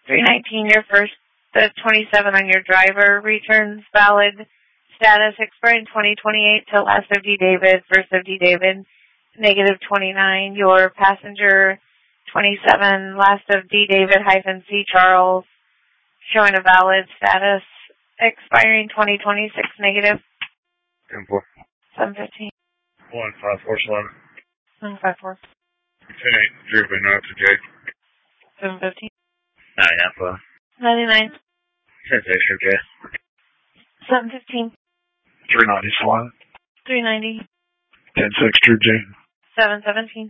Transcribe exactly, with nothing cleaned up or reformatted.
three nineteen, your first, the twenty-seven on your driver returns valid. Status expiring twenty twenty-eight till last of D. David, first of D. David, negative twenty-nine. Your passenger twenty-seven, last of D. David hyphen C. Charles, showing a valid status expiring twenty twenty-six, negative. ten four. seven fifteen. one five four eleven. one five four. ten eight, driven out to J. seven fifteen. nine Alpha. ninety-nine. ten six, J. seven fifteen. three ninety, Swan. three ninety. ten six, True J. seven seventeen.